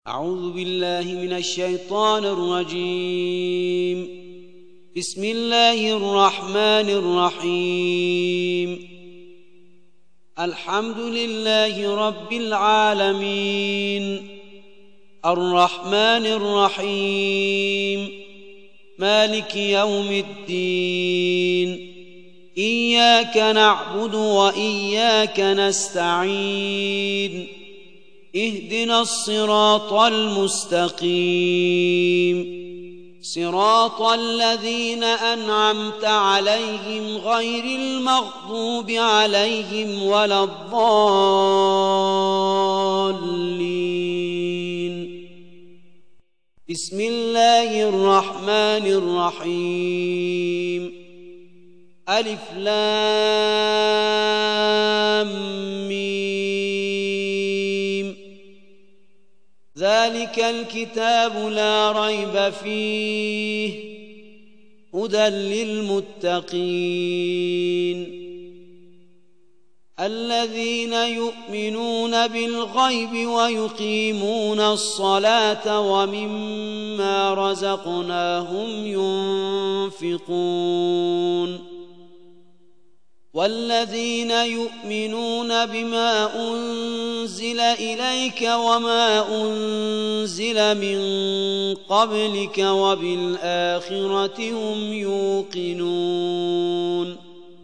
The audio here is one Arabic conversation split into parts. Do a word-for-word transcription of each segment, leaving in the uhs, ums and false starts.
أعوذ بالله من الشيطان الرجيم. بسم الله الرحمن الرحيم. الحمد لله رب العالمين، الرحمن الرحيم، مالك يوم الدين. إياك نعبد وإياك نستعين. اهدنا الصراط المستقيم، صراط الذين أنعمت عليهم غير المغضوب عليهم ولا الضالين. بسم الله الرحمن الرحيم. ألف لام ميم. ذلك الكتاب لا ريب فيه هدى للمتقين الذين يؤمنون بالغيب ويقيمون الصلاة ومما رزقناهم ينفقون والذين يؤمنون بما أنزل إليك وما أنزل من قبلك وبالآخرة هم يوقنون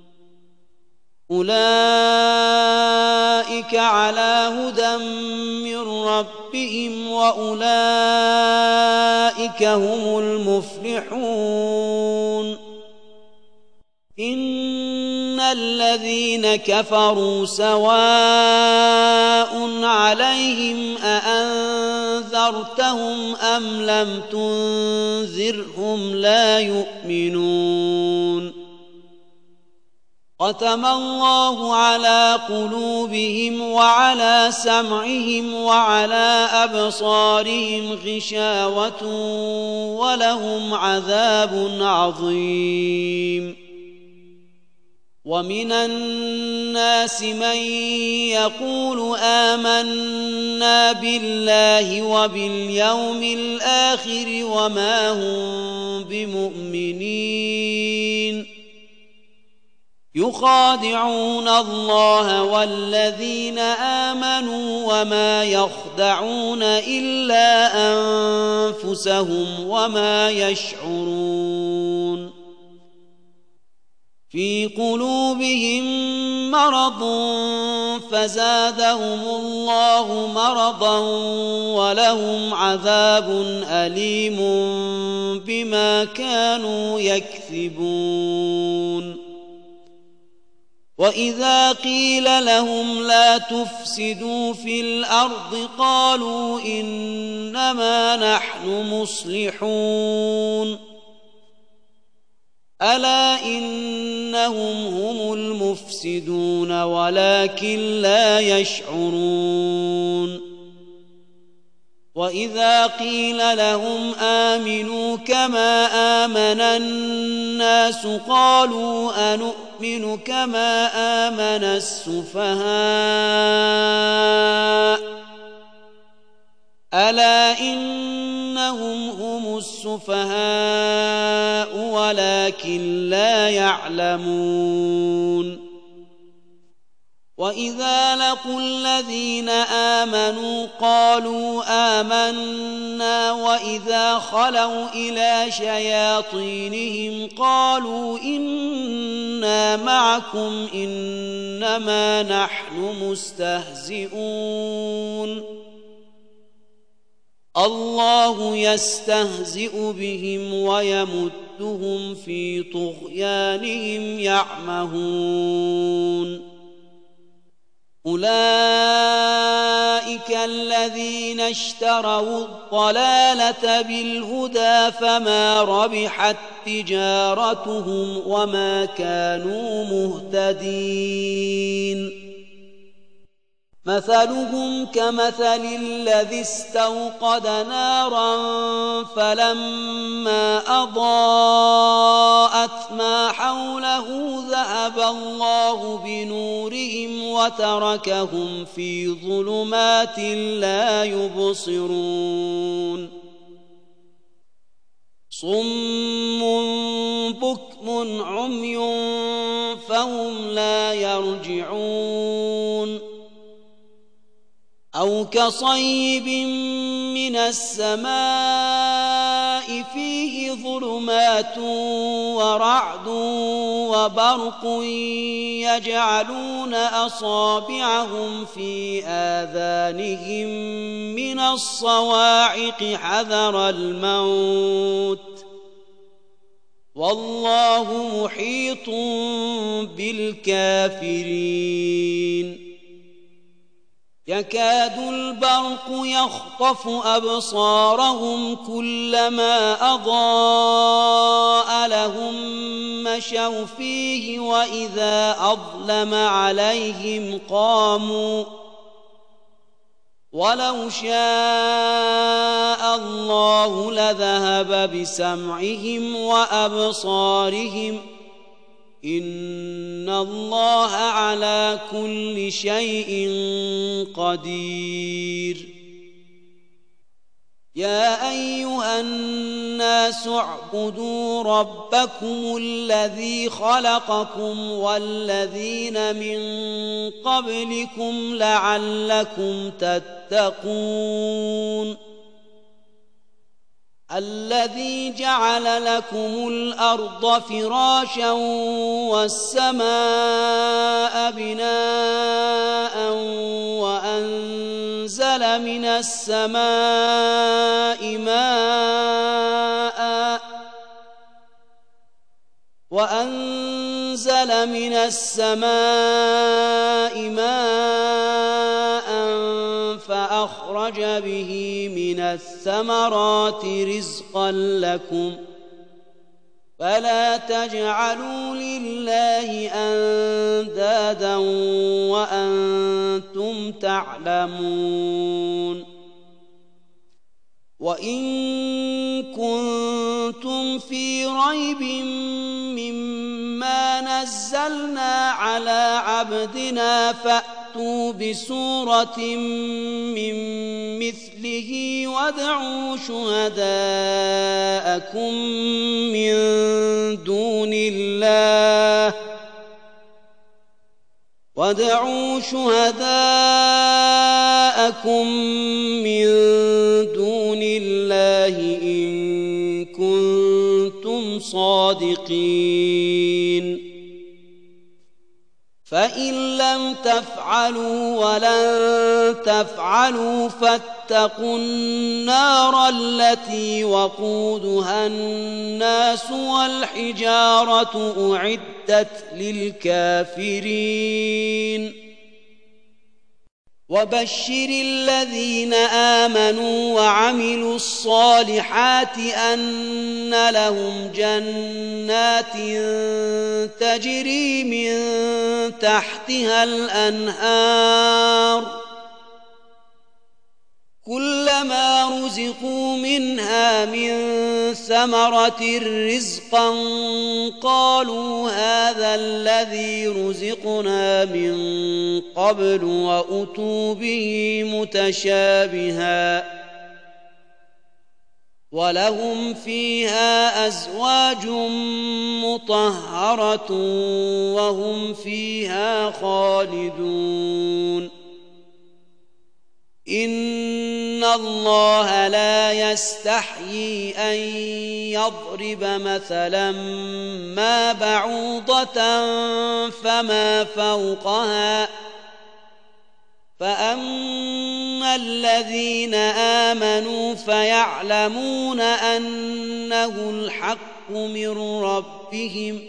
أولئك على هدى من ربهم وأولئك هم المفلحون. إن الذين كفروا سواء عليهم أأنذرتهم أم لم تنذرهم لا يؤمنون. ختم الله على قلوبهم وعلى سمعهم وعلى أبصارهم غشاوة ولهم عذاب عظيم. ومن الناس من يقول آمنا بالله وباليوم الآخر وما هم بمؤمنين يخادعون الله والذين آمنوا وما يخدعون إلا أنفسهم وما يشعرون. في قلوبهم مرض فزادهم الله مرضا ولهم عذاب أليم بما كانوا يكذبون. وإذا قيل لهم لا تفسدوا في الأرض قالوا إنما نحن مصلحون ألا إنهم هم المفسدون ولكن لا يشعرون. وإذا قيل لهم آمنوا كما آمن الناس قالوا أنؤمن كما آمن السفهاء ألا إنهم هم السفهاء ولكن لا يعلمون. وإذا لقوا الذين آمنوا قالوا آمنا وإذا خلوا إلى شياطينهم قالوا إنا معكم إنما نحن مستهزئون الله يستهزئ بهم ويمدهم في طغيانهم يعمهون. أولئك الذين اشتروا الضلالة بالهدى فما ربحت تجارتهم وما كانوا مهتدين. مثلهم كمثل الذي استوقد نارا فلما أضاءت ما حوله ذهب الله بنورهم وتركهم في ظلمات لا يبصرون صم بكم عمي فهم لا يرجعون أو كصيب من السماء فيه ظلمات ورعد وبرق يجعلون أصابعهم في آذانهم من الصواعق حذر الموت والله محيط بالكافرين يكاد البرق يخطف أبصارهم كلما أضاء لهم مشوا فيه وإذا أظلم عليهم قاموا ولو شاء الله لذهب بسمعهم وأبصارهم إن الله على كل شيء قدير يا أيها الناس اعبدوا ربكم الذي خلقكم والذين من قبلكم لعلكم تتقون الذي جعل لكم الأرض فراشا والسماء بناء وأنزل من السماء ماء وأنزل من السماء ماء فأخرج به من الثمرات رزقا لكم فلا تجعلوا لله أندادا وأنتم تعلمون وإن كنتم في ريب مما نزلنا على عبدنا فأتوا بسورة من مثله وادعوا شهداءكم من دون الله وادعوا شهداءكم من دون الله إن كنتم صادقين فإن لم تفعلوا ولن تفعلوا فاتقوا النار التي وقودها الناس والحجارة أعدت للكافرين وبشر الذين آمنوا وعملوا الصالحات أن لهم جنات تجري من تحتها الأنهار كلما رزقوا منها من ثمرة رزقا قالوا هذا الذي رزقنا من قبل وأتوا به متشابها ولهم فيها أزواج مطهرة وهم فيها خالدون إن الله لا يستحيي أن يضرب مثلا ما بعوضة فما فوقها فأما الذين آمنوا فيعلمون أنه الحق من ربهم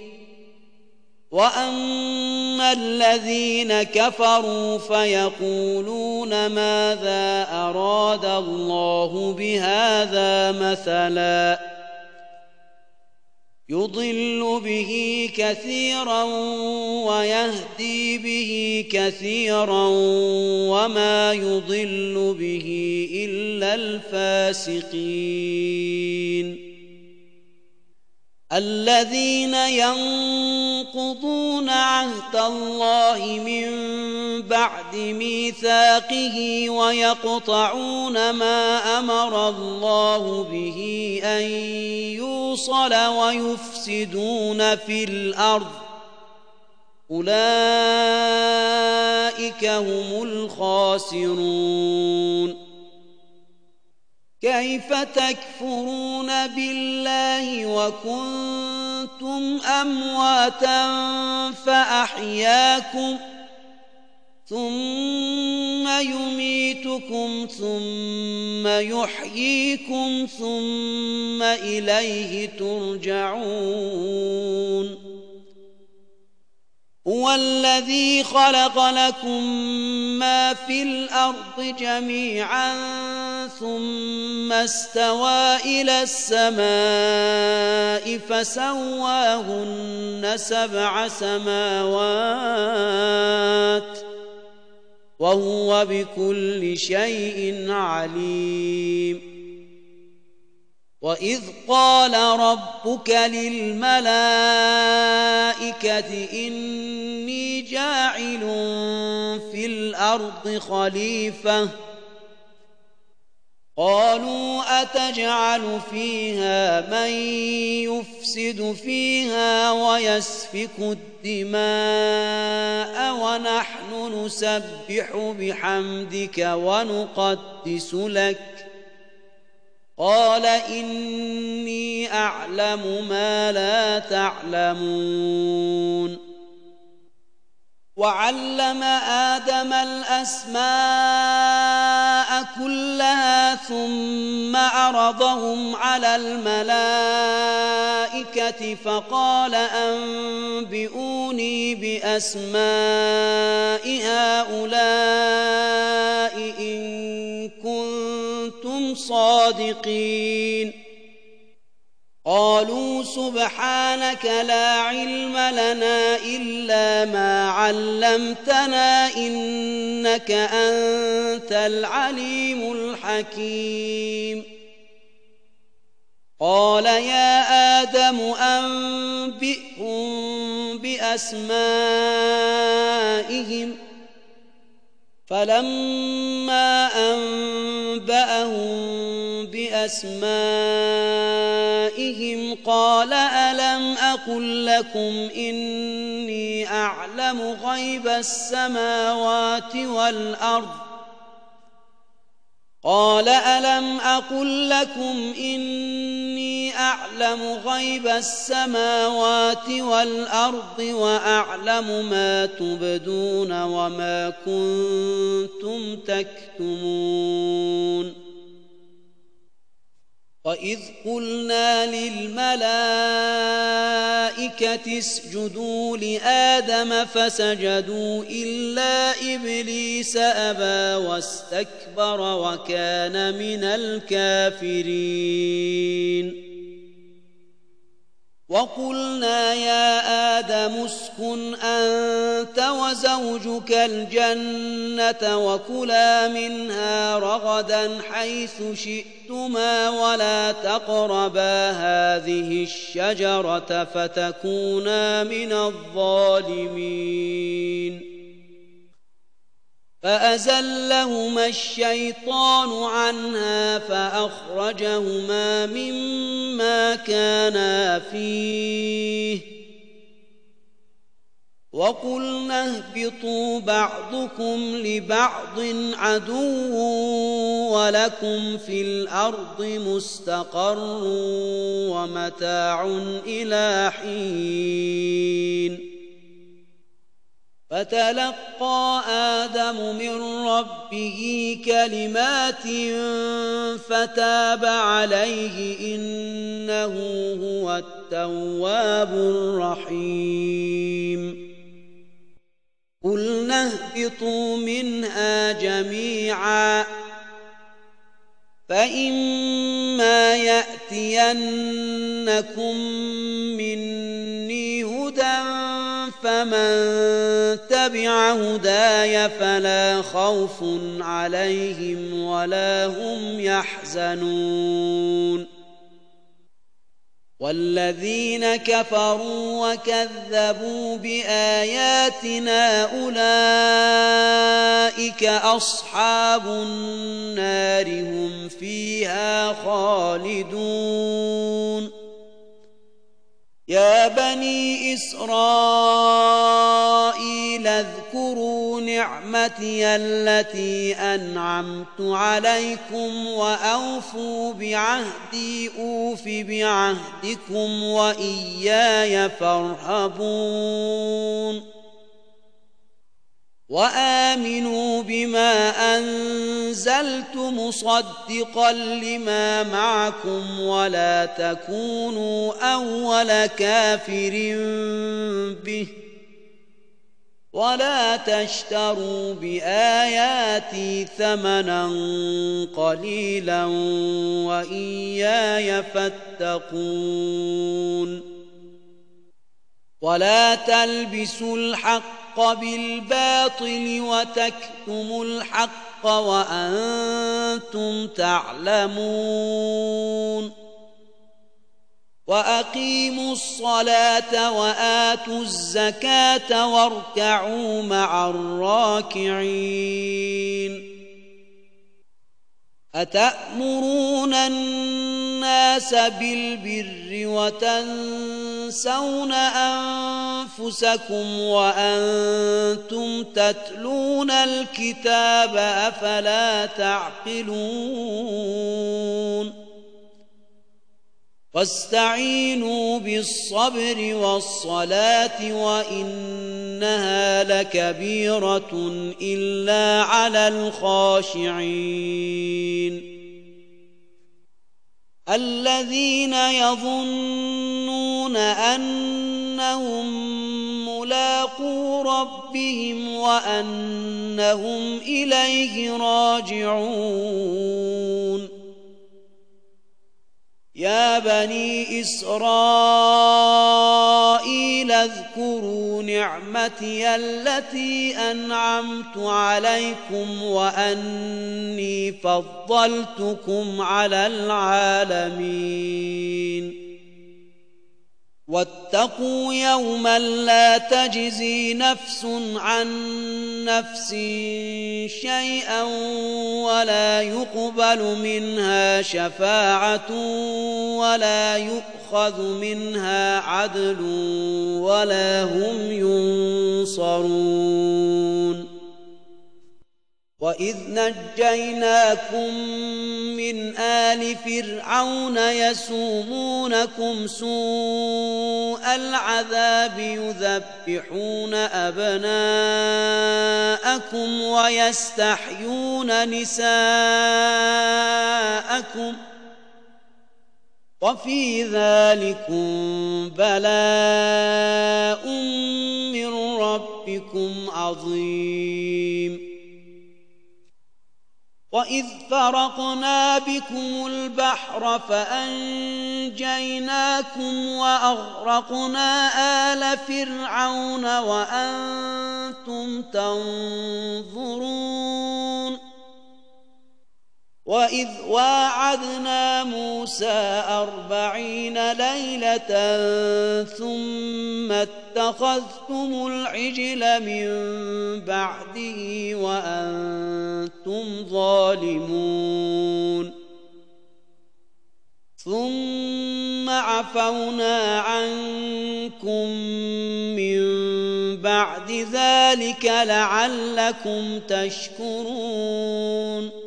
وأما الذين كفروا فيقولون ماذا أراد الله بهذا مثلا يضل به كثيرا ويهدي به كثيرا وما يضل به إلا الفاسقين الذين ينقضون عهد الله من بعد ميثاقه ويقطعون ما أمر الله به أن يوصل ويفسدون في الأرض أولئك هم الخاسرون كيف تكفرون بالله وكنتم أمواتا فأحياكم ثم يميتكم ثم يحييكم ثم إليه ترجعون هو الذي خلق لكم ما في الأرض جميعا ثم استوى إلى السماء فسواهن سبع سماوات وهو بكل شيء عليم وإذ قال ربك للملائكة إني جاعل في الأرض خليفة قالوا أتجعل فيها من يفسد فيها ويسفك الدماء ونحن نسبح بحمدك ونقدس لك قال إني أعلم ما لا تعلمون وعلم آدم الأسماء كلها ثم عرضهم على الملائكة فقال أنبئوني بأسماء هؤلاء إن كنتم صادقين قالوا سبحانك لا علم لنا إلا ما علمتنا إنك أنت العليم الحكيم قال يا آدم أنبئهم بأسمائهم فلما أنبأهم بأسمائهم قال ألم أقل لكم إني أعلم غيب السماوات والأرض قال ألم أقل لكم إني أعلم غيب السماوات والأرض وأعلم ما تبدون وما كنتم تكتمون وإذ قلنا للملائكة اسجدوا لآدم فسجدوا إلا إبليس أبى واستكبر وكان من الكافرين وقلنا يا آدم اسكن أنت وزوجك الجنة وكلا منها رغدا حيث شئتما ولا تقربا هذه الشجرة فتكونا من الظالمين فأزلهما الشيطان عنها فأخرجهما مما كانا فيه وقلنا اهبطوا بعضكم لبعض عدو ولكم في الأرض مستقر ومتاع إلى حين فتلقى آدم من ربه كلمات فتاب عليه إنه هو التواب الرحيم قلنا اهبطوا منها جميعا فإما يأتينكم مني هدى فمن تبع هداي فلا خوف عليهم ولا هم يحزنون والذين كفروا وكذبوا بآياتنا أولئك أصحاب النار هم فيها خالدون يا بني إسرائيل اذكروا نعمتي التي أنعمت عليكم وأوفوا بعهدي أوف بعهدكم وإياي فارهبون وآمنوا بما أنزلت مصدقا لما معكم ولا تكونوا أول كافر به ولا تشتروا بآياتي ثمنا قليلا وإياي فاتقون ولا تلبسوا الحق بالباطل وتكتموا الحق وأنتم تعلمون وأقيموا الصلاة وآتوا الزكاة واركعوا مع الراكعين أتأمرون الناس بالبر وتنسون أنفسكم وأنتم تتلون الكتاب أفلا تعقلون واستعينوا بالصبر والصلاة وإنها لكبيرة إلا على الخاشعين الذين يظنون أنهم ملاقو ربهم وأنهم إليه راجعون يا بني إسرائيل اذكروا نعمتي التي أنعمت عليكم وأني فضلتكم على العالمين واتقوا يوما لا تجزي نفس عن نفس شيئا ولا يقبل منها شفاعة ولا يؤخذ منها عدل ولا هم ينصرون وإذ نجيناكم من آل فرعون يسومونكم سوء العذاب يذبحون أبناءكم ويستحيون نساءكم وفي ذلكم بلاء من ربكم عظيم وإذ فرقنا بكم البحر فأنجيناكم وأغرقنا آل فرعون وأنتم تنظرون وإذ واعدنا موسى أربعين ليلة ثم اتخذتم العجل من بعده وأنتم ظالمون ثم عفونا عنكم من بعد ذلك لعلكم تشكرون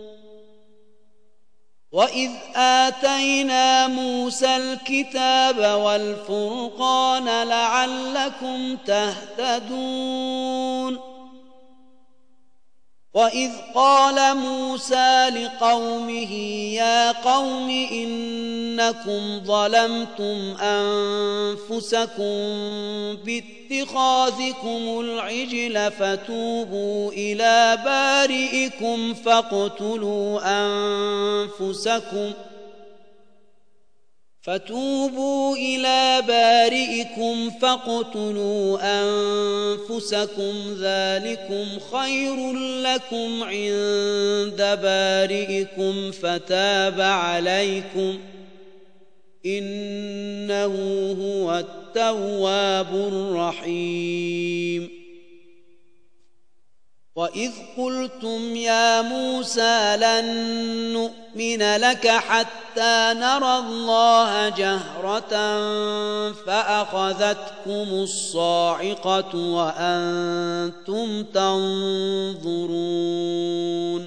وإذ آتينا موسى الكتاب والفرقان لعلكم تهتدون وإذ قال موسى لقومه يا قوم إنكم ظلمتم أنفسكم باتخاذكم العجل فتوبوا إلى بارئكم فاقتلوا أنفسكم فتوبوا إلى بارئكم فاقتلوا أنفسكم ذلكم خير لكم عند بارئكم فتاب عليكم إنه هو التواب الرحيم. وإذ قلتم يا موسى لن نؤمن لك حتى نرى الله جهرة فأخذتكم الصاعقة وأنتم تنظرون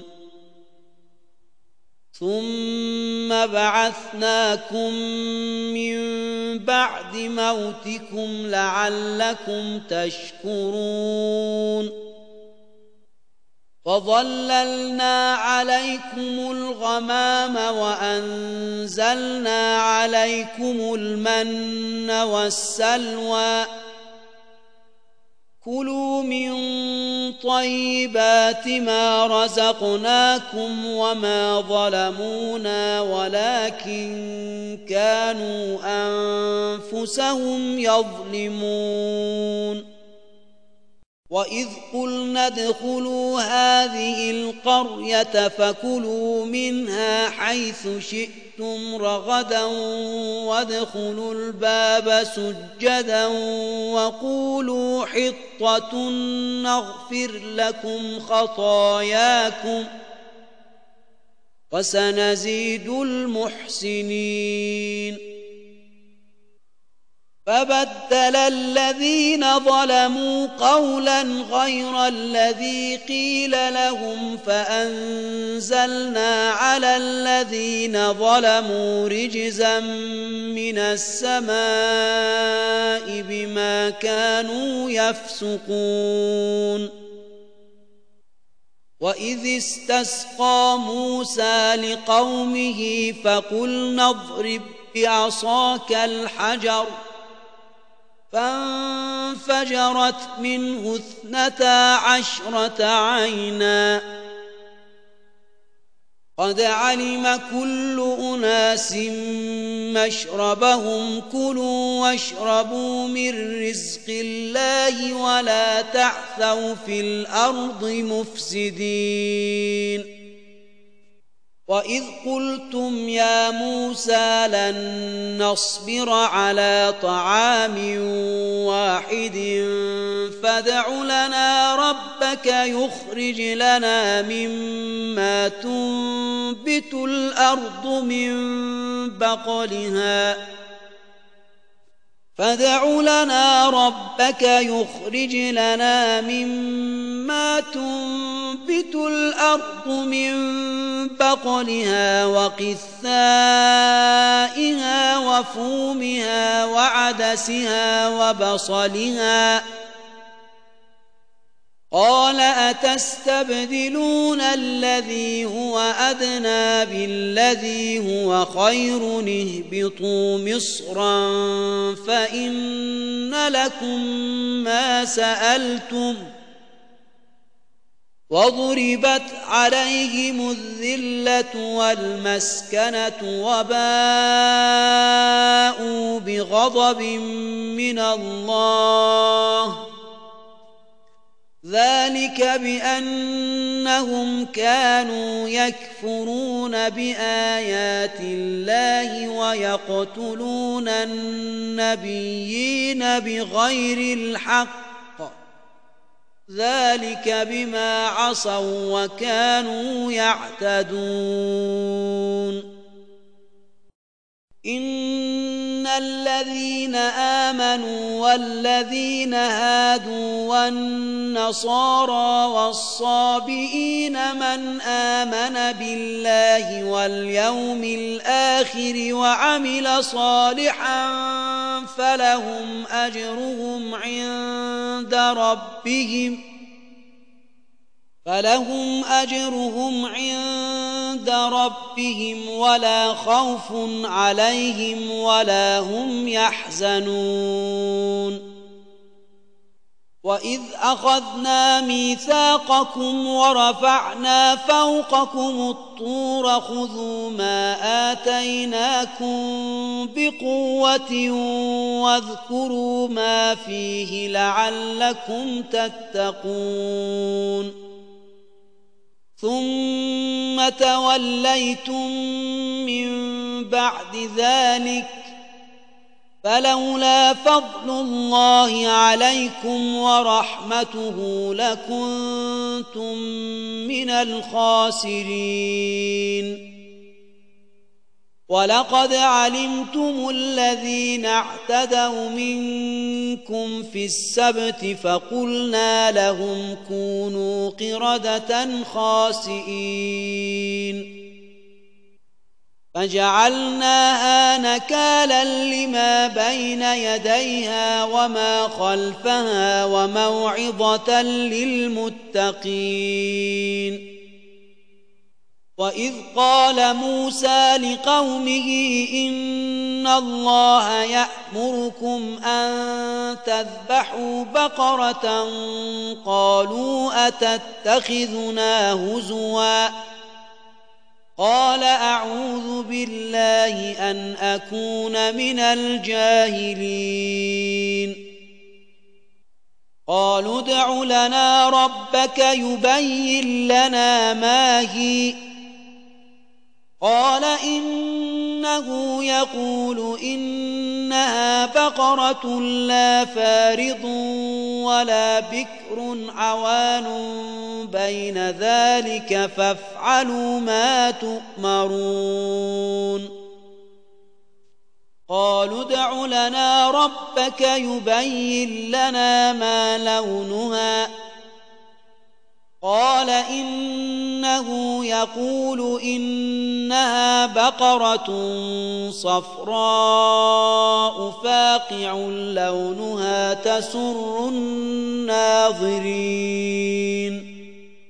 ثم بعثناكم من بعد موتكم لعلكم تشكرون وظللنا عليكم الغمام وأنزلنا عليكم المن والسلوى كلوا من طيبات ما رزقناكم وما ظلمونا ولكن كانوا أنفسهم يظلمون. وإذ قلنا ادخلوا هذه القرية فكلوا منها حيث شئتم رغدا وادخلوا الباب سجدا وقولوا حطة نغفر لكم خطاياكم وسنزيد المحسنين. فبدل الذين ظلموا قولا غير الذي قيل لهم فأنزلنا على الذين ظلموا رجزا من السماء بما كانوا يفسقون. وإذ استسقى موسى لقومه فقلنا اضرب بعصاك الحجر فانفجرت منه اثنتا عشرة عينا قد علم كل أناس مشربهم كلوا واشربوا من رزق الله ولا تعثوا في الأرض مفسدين. وإذ قلتم يا موسى لن نصبر على طعام واحد فادع لنا ربك يخرج لنا مما تنبت الأرض من بقلها فادع لنا ربك يخرج لنا مما تنبت الأرض من بقلها وقثائها وفومها وعدسها وبصلها قال أتستبدلون الذي هو أدنى بالذي هو خير اهبطوا مصرا فإن لكم ما سألتم وضربت عليهم الذلة والمسكنة وباءوا بغضب من الله ذلك بأنهم كانوا يكفرون بآيات الله ويقتلون النبيين بغير الحق ذلك بما عصوا وكانوا يعتدون. إن الذين آمنوا والذين هادوا والنصارى والصابئين من آمن بالله واليوم الآخر وعمل صالحا فلهم أجرهم عند ربهم فلهم أجرهم عند ربهم ولا خوف عليهم ولا هم يحزنون. وإذ أخذنا ميثاقكم ورفعنا فوقكم الطور خذوا ما آتيناكم بقوة واذكروا ما فيه لعلكم تتقون ثم توليتم من بعد ذلك فلولا فضل الله عليكم ورحمته لكنتم من الخاسرين ولقد علمتم الذين اعتدوا منكم في السبت فقلنا لهم كونوا قردة خاسئين فجعلناها نكالا لما بين يديها وما خلفها وموعظة للمتقين وإذ قال موسى لقومه إن الله يأمركم أن تذبحوا بقرة قالوا أتتخذنا هزوا قال أعوذ بالله أن أكون من الجاهلين قالوا ادع لنا ربك يبين لنا ما هي قال إنه يقول إنها بقرة لا فارض ولا بكر عوان بين ذلك فافعلوا ما تؤمرون قالوا ادع لنا ربك يبين لنا ما لونها قال إنه يقول إنها بقرة صفراء فاقع لونها تسر الناظرين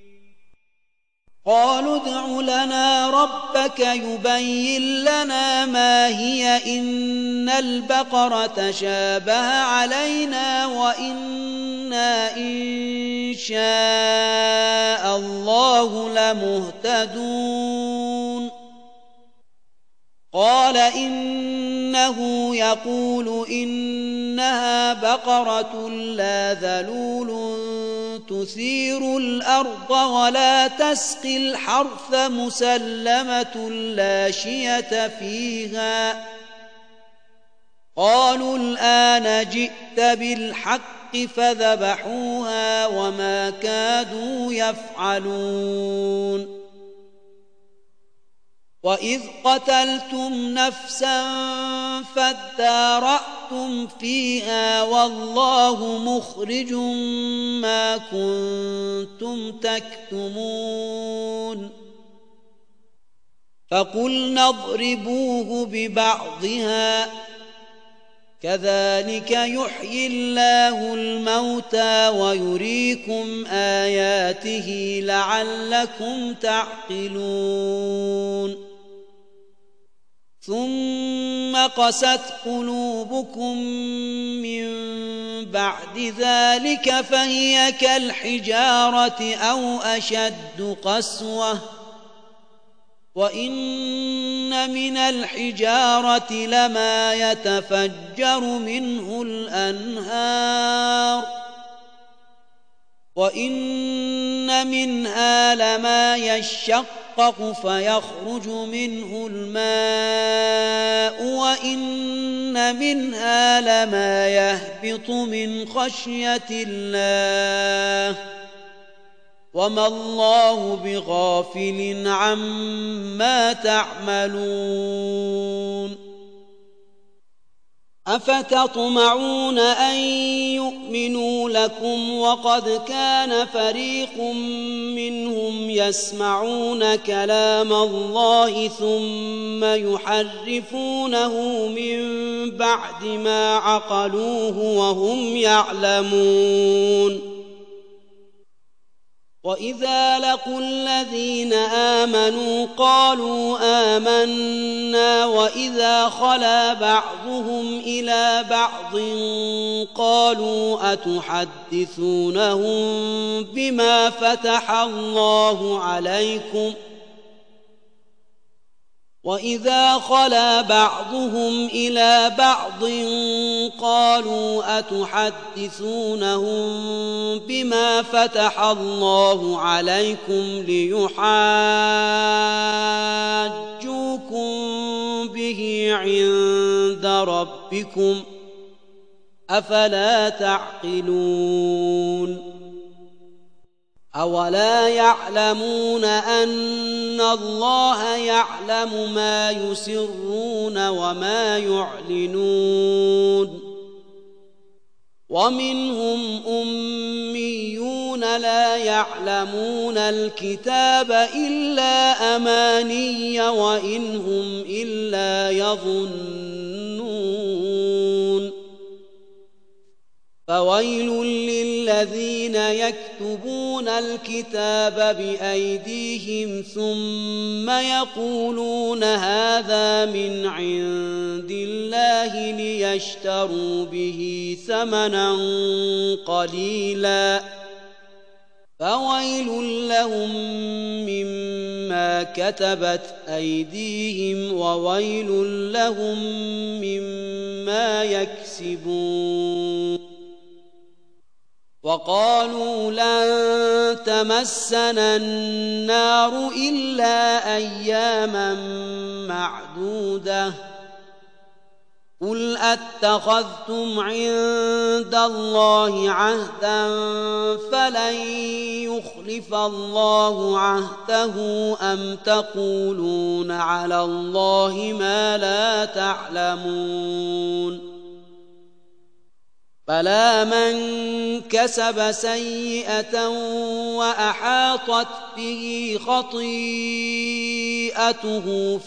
قالوا ادع لنا ربك يبين لنا ما هي إن البقرة شابه علينا وإنا إن شاء الله لمهتدون قال إنه يقول إنها بقرة لا ذلول تثير الأرض ولا تسقي الحرث مسلمة لا شية فيها قالوا الآن جئت بالحق فذبحوها وما كادوا يفعلون وإذ قتلتم نفسا فادارأتم فيها والله مخرج ما كنتم تكتمون فقلنا اضربوه ببعضها كذلك يحيي الله الموتى ويريكم آياته لعلكم تعقلون ثم قست قلوبكم من بعد ذلك فهي كالحجارة أو أشد قسوة وإن من الحجارة لما يتفجر منه الأنهار وإن منها لما يشقق فيخرج منه الماء وإن منها لما يهبط من خشية الله وما الله بغافل عما تعملون أفتطمعون أن يؤمنوا لكم وقد كان فريق منهم يسمعون كلام الله ثم يحرفونه من بعد ما عقلوه وهم يعلمون وإذا لقوا الذين آمنوا قالوا آمنا وإذا خلا بعضهم إلى بعض قالوا أتحدثونهم بما فتح الله عليكم وإذا خلا بعضهم إلى بعض قالوا أتحدثونهم بما فتح الله عليكم ليحاجوكم به عند ربكم أفلا تعقلون أولا يعلمون أن الله يعلم ما يسرون وما يعلنون ومنهم أميون لا يعلمون الكتاب إلا أماني وإن هم إلا يظنون فويل للذين يكتبون الكتاب بأيديهم ثم يقولون هذا من عند الله ليشتروا به ثمنا قليلا فويل لهم مما كتبت أيديهم وويل لهم مما يكسبون وقالوا لن تمسنا النار إلا أياما معدودة قل أتخذتم عند الله عهدا فلن يخلف الله عهده أم تقولون على الله ما لا تعلمون بلى من كسب سيئة وأحاطت به خطيئته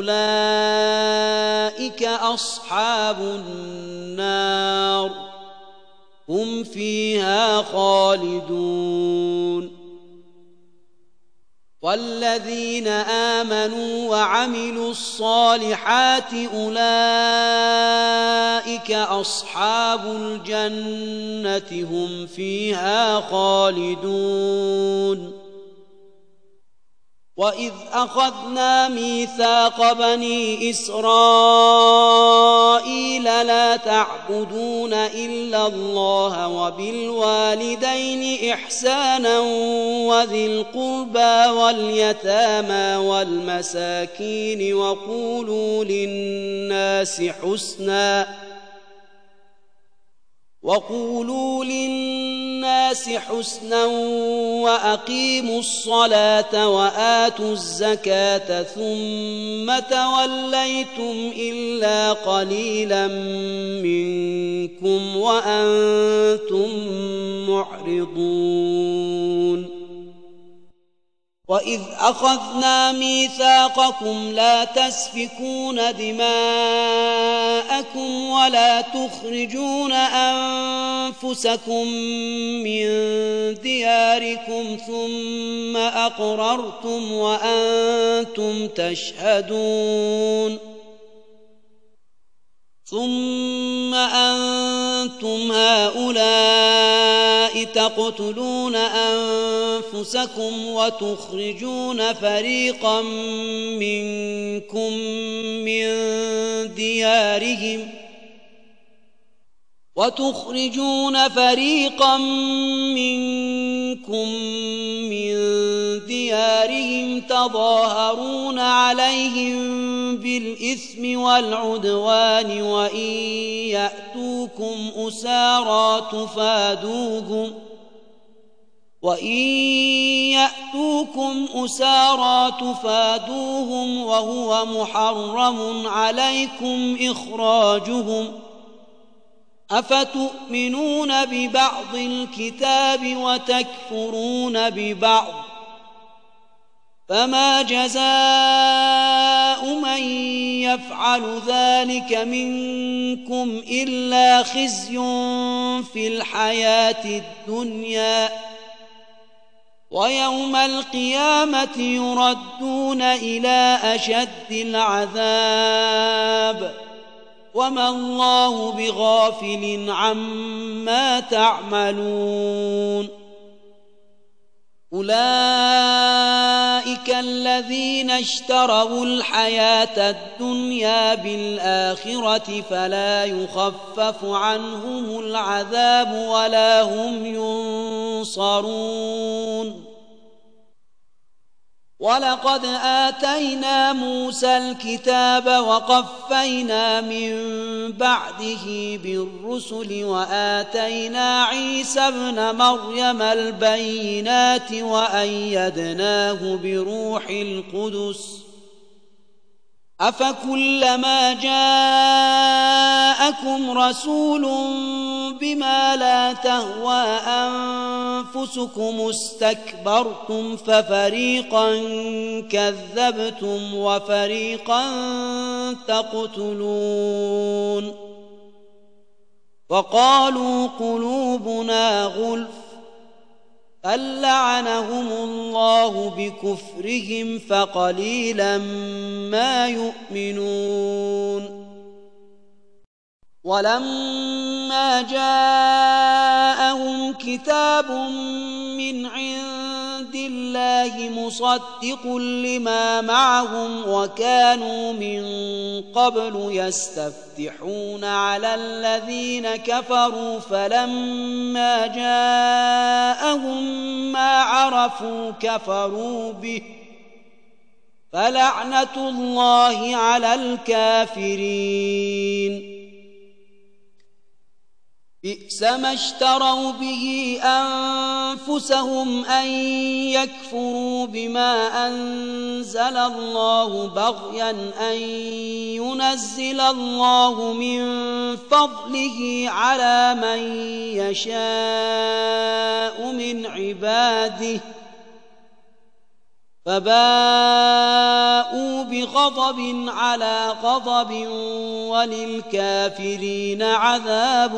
فأولئك أصحاب النار هم فيها خالدون والذين آمنوا وعملوا الصالحات أولئك أصحاب الجنة هم فيها خالدون وإذ أخذنا ميثاق بني إسرائيل لا تعبدون إلا الله وبالوالدين إحسانا وذي القربى واليتامى والمساكين وقولوا للناس حسنا وقولوا للناس حسنا وأقيموا الصلاة وآتوا الزكاة ثم توليتم إلا قليلا منكم وأنتم معرضون وإذ أخذنا ميثاقكم لا تسفكون دماءكم ولا تخرجون أنفسكم من دياركم ثم أقررتم وأنتم تشهدون ثم أنتم هؤلاء تقتلون أنفسكم وتخرجون فريقا منكم من ديارهم وتخرجون فريقا منكم من ديارهم تظاهرون عليهم بالإثم والعدوان وإن يأتوكم أسارى تفادوهم وإن يأتوكم أسارى تفادوهم وهو محرم عليكم إخراجهم أفتؤمنون ببعض الكتاب وتكفرون ببعض فما جزاء من يفعل ذلك منكم إلا خزي في الحياة الدنيا ويوم القيامة يردون إلى أشد العذاب وما الله بغافل عما تعملون أولئك الذين اشتروا الحياة الدنيا بالآخرة فلا يخفف عنهم العذاب ولا هم ينصرون ولقد آتينا موسى الكتاب وقفينا من بعده بالرسل وآتينا عيسى ابن مريم البينات وأيدناه بروح القدس أفكلما جاءكم رسول بما لا تهوى أنفسكم استكبرتم ففريقا كذبتم وفريقا تقتلون وقالوا قلوبنا غلف بل لعنهم الله بكفرهم فقليلا ما يؤمنون ولما جاءهم كتاب من عند الله مصدق لما معهم وكانوا من قبل يستفتحون على الذين كفروا فلما جاءهم ما عرفوا كفروا به فلعنة الله على الكافرين بئس ما اشتروا به أنفسهم أن يكفروا بما أنزل الله بغيا أن ينزل الله من فضله على من يشاء من عباده فباءوا بغضب على غضب وللكافرين عذاب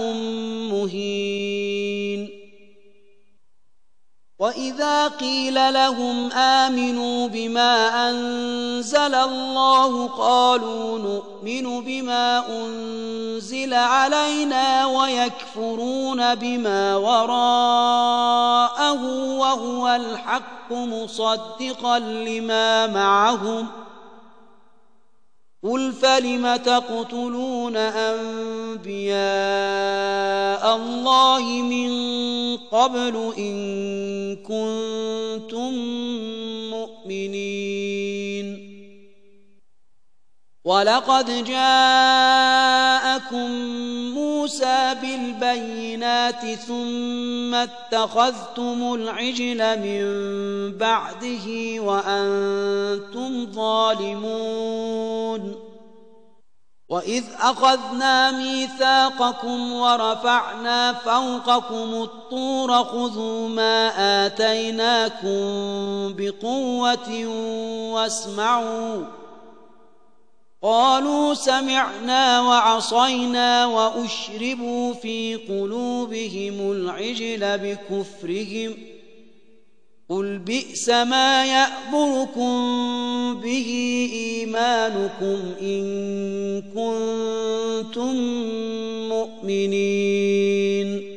مهين وإذا قيل لهم آمنوا بما أنزل الله قالوا نؤمن بما أنزل علينا ويكفرون بما وراءه وهو الحق مصدقا لما معهم قل فلم تقتلون أنبياء الله من قبل إن كنتم مؤمنين ولقد جاءكم موسى بالبينات ثم اتخذتم العجل من بعده وأنتم ظالمون وإذ أخذنا ميثاقكم ورفعنا فوقكم الطور خذوا ما آتيناكم بقوة واسمعوا قالوا سمعنا وعصينا وأشربوا في قلوبهم العجل بكفرهم قل بئس ما يأمركم به إيمانكم إن كنتم مؤمنين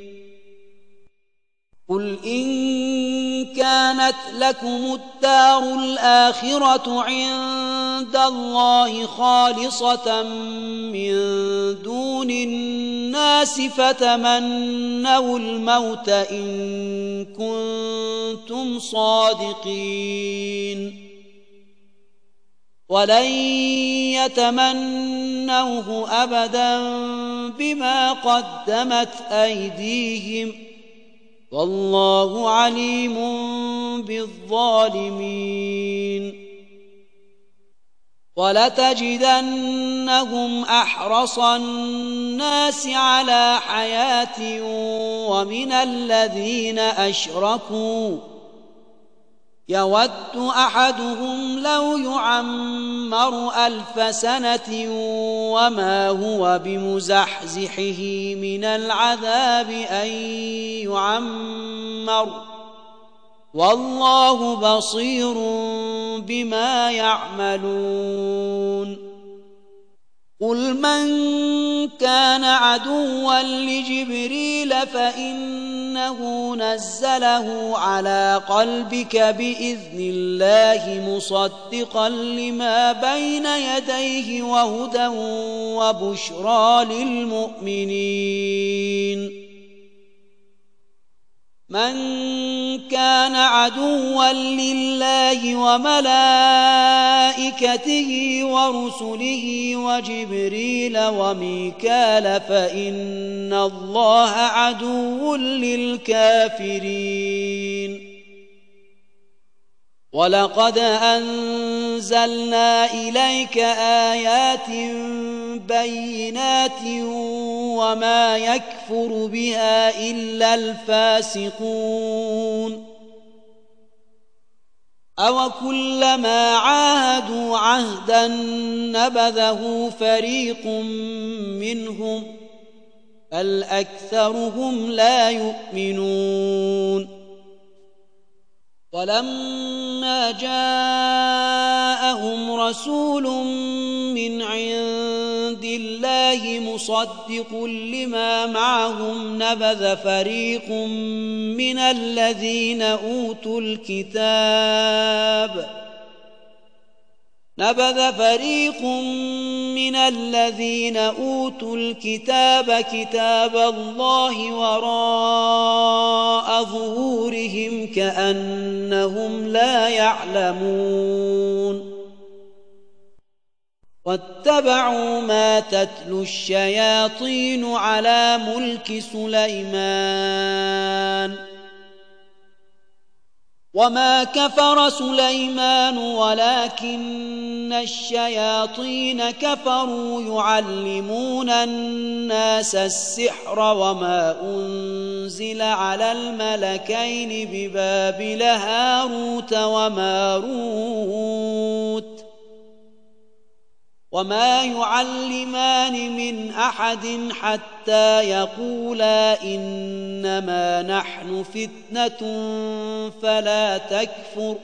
قل إن كانت لكم الدار الآخرة عند الله خالصة من دون الناس فتمنوا الموت إن كنتم صادقين ولن يتمنوه أبدا بما قدمت أيديهم والله عليم بالظالمين ولتجدنهم أحرص الناس على حياة ومن الذين أشركوا يود أحدهم لو يعمر ألف سنة وما هو بمزحزحه من العذاب أن يعمر والله بصير بما يعملون قل من كان عدوا لجبريل فإنه نزله على قلبك بإذن الله مصدقا لما بين يديه وهدى وبشرى للمؤمنين من كان عدوا لله وملائكته ورسله وجبريل وميكال فإن الله عدو للكافرين ولقد أنزلنا إليك آيات بينات وما يكفر بها إلا الفاسقون أوكلما عاهدوا عهدا نبذه فريق منهم بل أكثرهم لا يؤمنون ولما جاءهم رسول من عند الله مصدق لما معهم نبذ فريق من الذين أوتوا الكتاب نبذ فريق من الذين أوتوا الكتاب كتاب الله وراء ظهورهم كأنهم لا يعلمون واتبعوا ما تتلو الشياطين على ملك سليمان وما كفر سليمان ولكن الشياطين كفروا يعلمون الناس السحر وما أنزل على الملكين ببابل هاروت وماروت وما يعلمان من أحد حتى يقولا إنما نحن فتنة فلا تكفر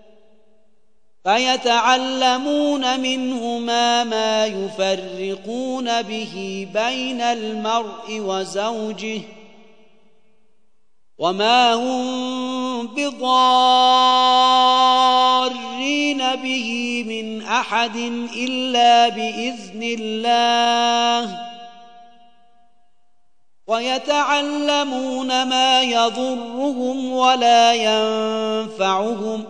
فيتعلمون منهما ما يفرقون به بين المرء وزوجه وما هم بضارين به من أحد إلا بإذن الله ويتعلمون ما يضرهم ولا ينفعهم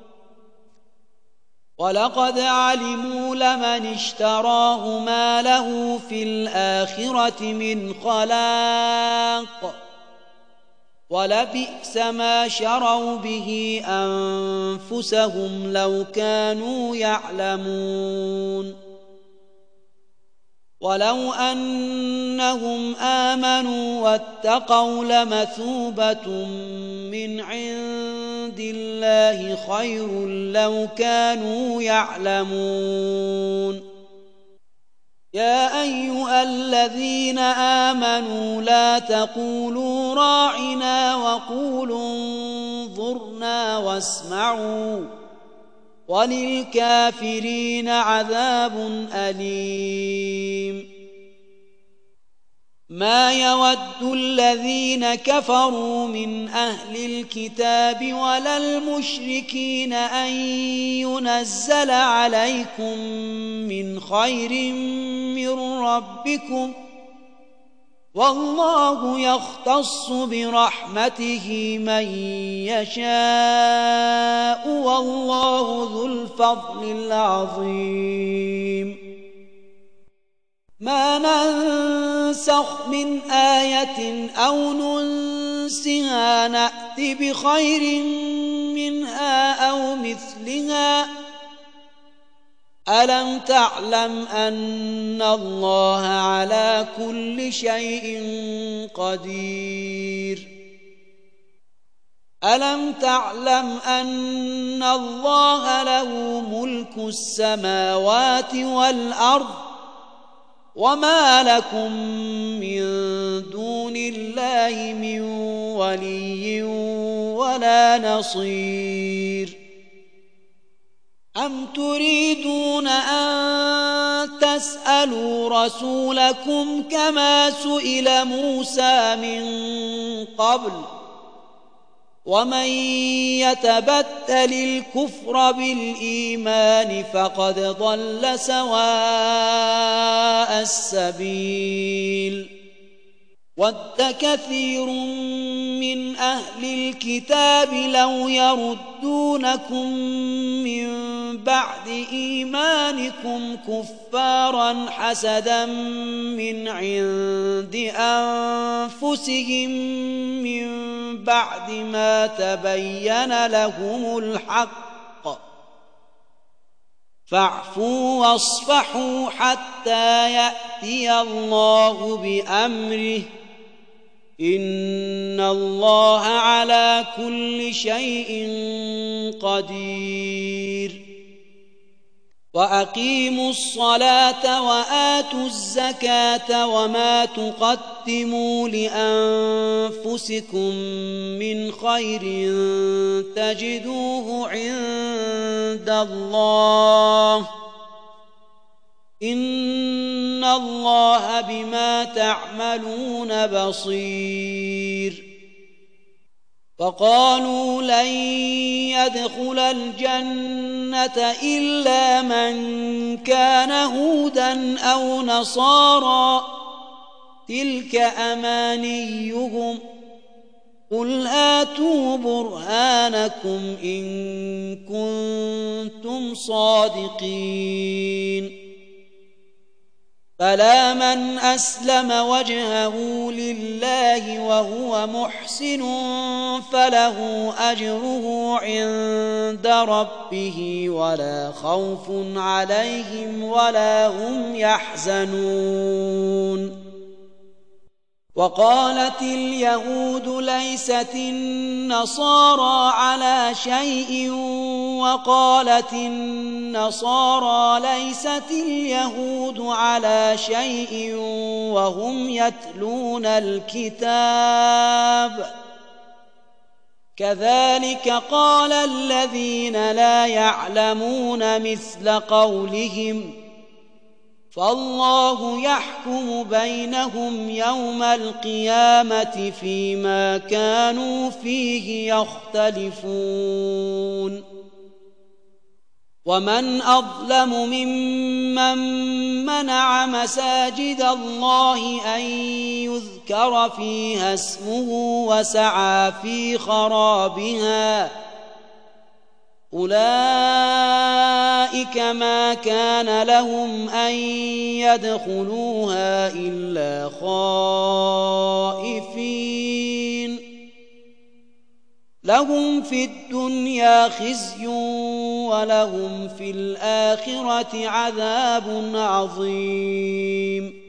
ولقد علموا لمن اشتراه ما له في الآخرة من خلاق ولبئس ما شروا به أنفسهم لو كانوا يعلمون ولو أنهم آمنوا واتقوا لمثوبة من عند الله خير لو كانوا يعلمون يا أيها الذين آمنوا لا تقولوا راعنا وقولوا انظرنا واسمعوا وللكافرين عذاب أليم ما يود الذين كفروا من أهل الكتاب ولا المشركين أن ينزل عليكم من خير من ربكم والله يختص برحمته من يشاء والله ذو الفضل العظيم ما ننسخ من آية أو ننسها نأت بخير منها أو مثلها ألم تعلم أن الله على كل شيء قدير ألم تعلم أن الله له ملك السماوات والأرض وما لكم من دون الله من ولي ولا نصير أم تريدون أن تسألوا رسولكم كما سئل موسى من قبل ومن يتبدل الكفر بالإيمان فقد ضل سواء السبيل ود كثير من أهل الكتاب لو يردونكم من بعد إيمانكم كفارا حسدا من عند أنفسهم من بعد ما تبين لهم الحق فاعفوا واصفحوا حتى يأتي الله بأمره إن الله على كل شيء قدير وأقيموا الصلاة وآتوا الزكاة وما تقدموا لأنفسكم من خير تجدوه عند الله إن الله بما تعملون بصير وقالوا لن يدخل الجنة إلا من كان هودا أو نصارى تلك أمانيهم قل هاتوا برهانكم إن كنتم صادقين فلا من أسلم وجهه لله وهو محسن فله أجره عند ربه ولا خوف عليهم ولا هم يحزنون وقالت اليهود ليست النصارى على شيء وقالت النصارى ليست اليهود على شيء وهم يتلون الكتاب كذلك قال الذين لا يعلمون مثل قولهم فالله يحكم بينهم يوم القيامة فيما كانوا فيه يختلفون ومن أظلم ممن منع مساجد الله أن يذكر فيها اسمه وسعى في خرابها أولئك ما كان لهم أن يدخلوها إلا خائفين لهم في الدنيا خزي ولهم في الآخرة عذاب عظيم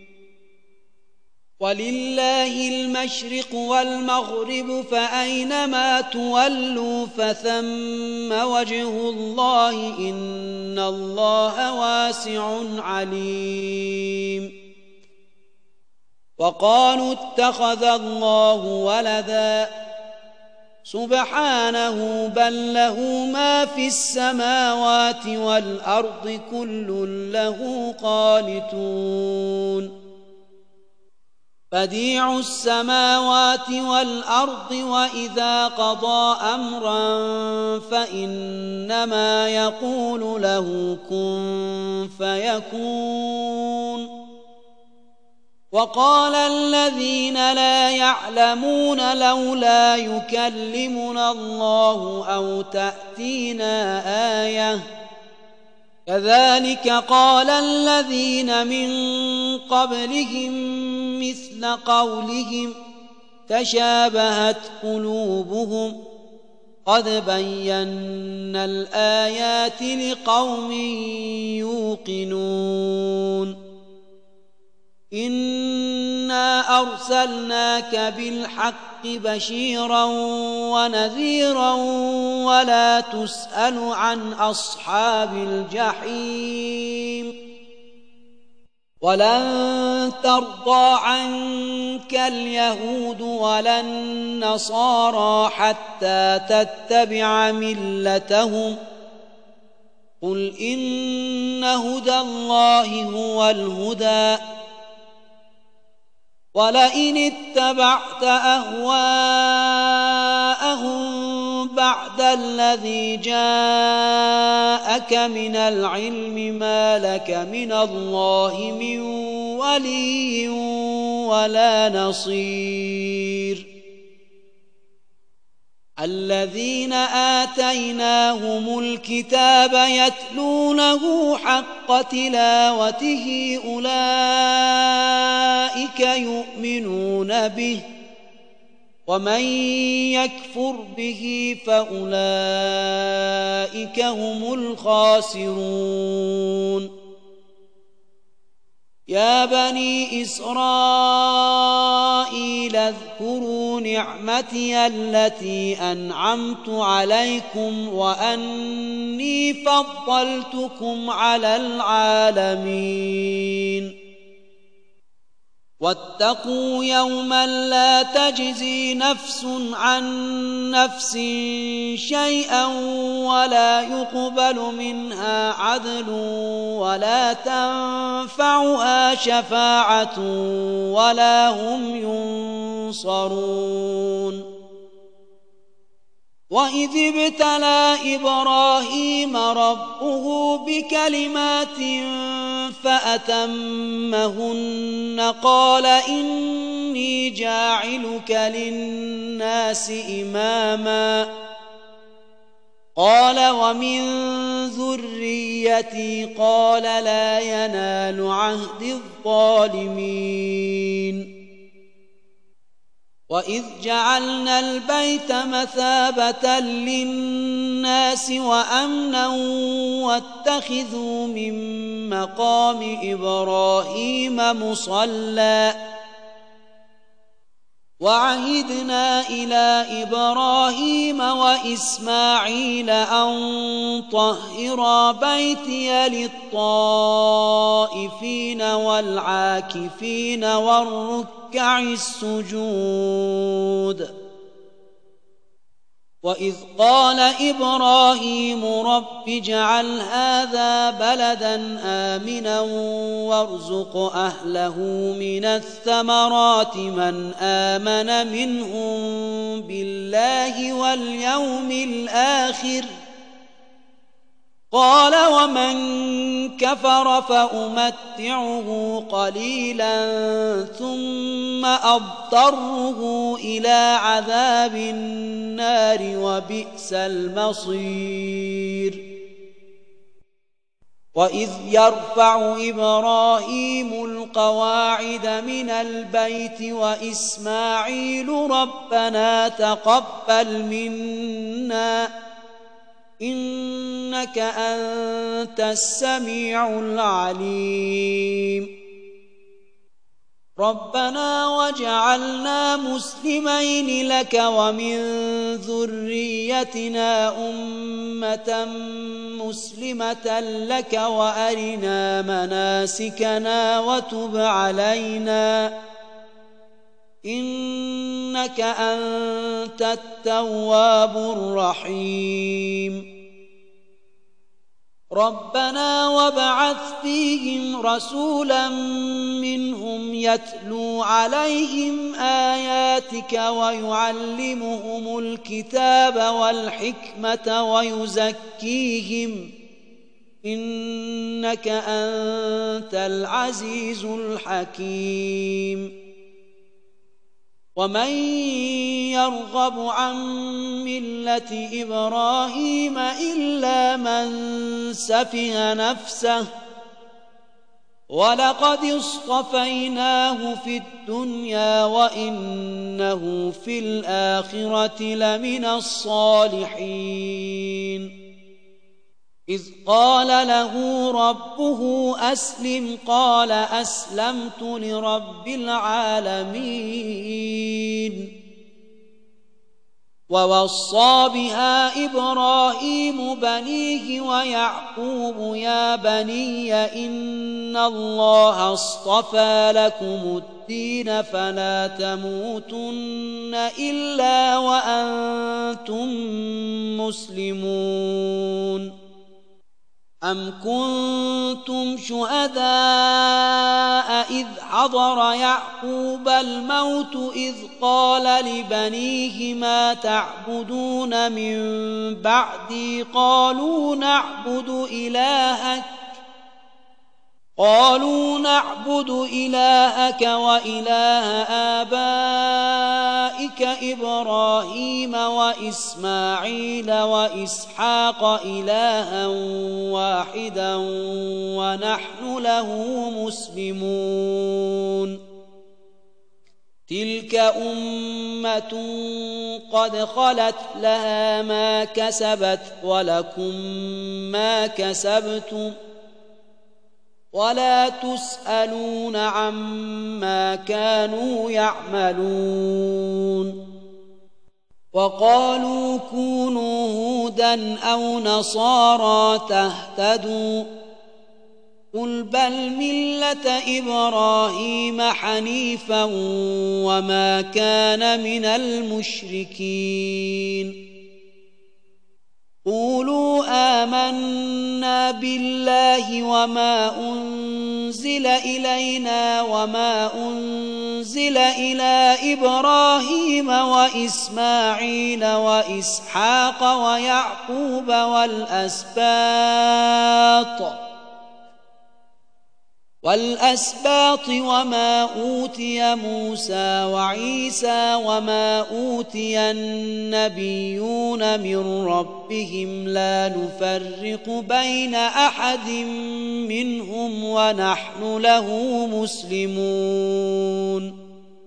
ولله المشرق والمغرب فأينما تولوا فثم وجه الله إن الله واسع عليم وقالوا اتخذ الله ولدا سبحانه بل له ما في السماوات والأرض كل له قانتون بديع السماوات والأرض وإذا قضى أمرا فإنما يقول له كن فيكون وقال الذين لا يعلمون لولا يكلمنا الله أو تأتينا آية كذلك قال الذين من قبلهم مثل قولهم تشابهت قلوبهم قد بينا الآيات لقوم يوقنون إنا أرسلناك بالحق بشيرا ونذيرا ولا تسأل عن أصحاب الجحيم ولن ترضى عنك اليهود ولا النصارى حتى تتبع ملتهم قل إن هدى الله هو الهدى ولئن اتبعت أهواءهم بعد الذي جاءك من العلم ما لك من الله من ولي ولا نصير الذين آتيناهم الكتاب يتلونه حق تلاوته أولئك يؤمنون به ومن يكفر به فأولئك هم الخاسرون يا بني إسرائيل اذكروا نعمتي التي أنعمت عليكم وأني فضلتكم على العالمين واتقوا يوما لا تجزي نفس عن نفس شيئا ولا يقبل منها عدل ولا تنفعها شفاعة ولا هم ينصرون وإذ ابتلى إبراهيم ربه بكلمات فأتمهن قال إني جاعلك للناس إماما قال ومن ذريتي قال لا ينال عهد الظالمين وإذ جعلنا البيت مثابة للناس وأمنا واتخذوا من مقام إبراهيم مصلى وعهدنا إلى إبراهيم وإسماعيل أن طهرا بيتي للطائفين والعاكفين والركع السجود وإذ قال إبراهيم رب اجعل هذا بلدا آمنا وارزق أهله من الثمرات من آمن منهم بالله واليوم الآخر قال ومن كفر فأمتعه قليلا ثم أضطره إلى عذاب النار وبئس المصير وإذ يرفع إبراهيم القواعد من البيت وإسماعيل ربنا تقبل منا إنك أنت السميع العليم ربنا واجعلنا مسلمين لك ومن ذريتنا أمة مسلمة لك وأرنا مناسكنا وتب علينا إنك أنت التواب الرحيم ربنا وابعث فيهم رسولا منهم يتلو عليهم آياتك ويعلمهم الكتاب والحكمة ويزكيهم إنك أنت العزيز الحكيم ومن يرغب عن ملة إبراهيم إلا من سفه نفسه ولقد اصطفيناه في الدنيا وإنه في الآخرة لمن الصالحين إذ قال له ربه أسلم قال أسلمت لرب العالمين ووصى بها إبراهيم بنيه ويعقوب يا بني إن الله اصطفى لكم الدين فلا تموتن إلا وأنتم مسلمون أم كنتم شهداء إذ حضر يعقوب الموت إذ قال لبنيه ما تعبدون من بعدي قالوا نعبد إلهك قالوا نعبد إلهك وإله آبائك إبراهيم وإسماعيل وإسحاق إلها واحدا ونحن له مسلمون تلك أمة قد خلت لها ما كسبت ولكم ما كسبتم ولا تسألون عما كانوا يعملون وقالوا كونوا هودا أو نصارى تهتدوا قل بل ملة إبراهيم حنيفا وما كان من المشركين قولوا آمنا بالله وما أنزل إلينا وما أنزل إلى إبراهيم وإسماعيل وإسحاق ويعقوب والأسباط والأسباط وما أوتي موسى وعيسى وما أوتي النبيون من ربهم لا نفرق بين أحد منهم ونحن له مسلمون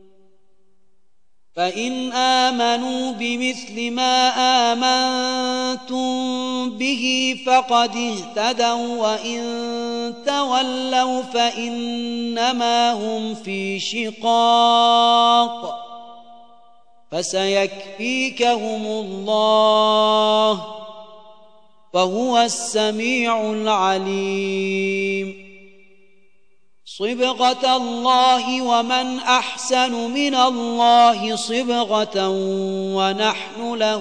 فإن آمنوا بمثل ما آمنتم به فقد اهتدوا وإن تولوا فإنما هم في شقاق فسيكفيكهم الله وهو السميع العليم صبغة الله ومن أحسن من الله صبغة ونحن له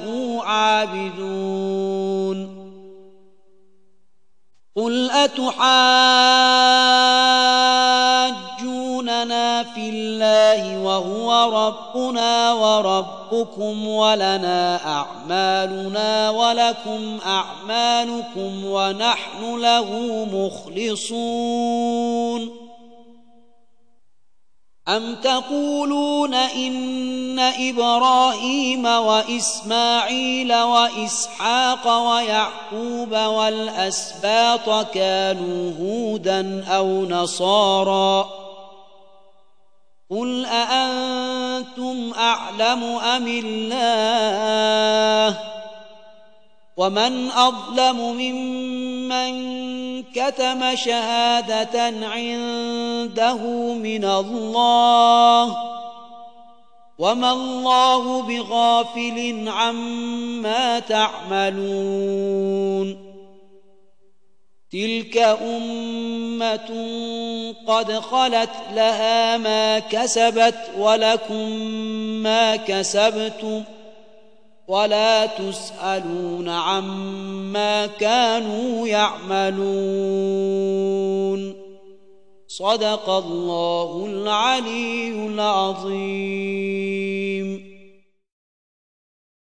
عابدون قل أتحاجوننا في الله وهو ربنا وربكم ولنا أعمالنا ولكم أعمالكم ونحن له مخلصون أم تقولون إن إبراهيم وإسماعيل وإسحاق ويعقوب والأسباط كانوا هودا أو نصارى قل أأنتم أعلم أم الله ومن أظلم ممن كتم شهادة عنده من الله وما الله بغافل عما تعملون تلك أمة قد خلت لها ما كسبت ولكم ما كسبتم ولا تسألون عما كانوا يعملون صدق الله العلي العظيم.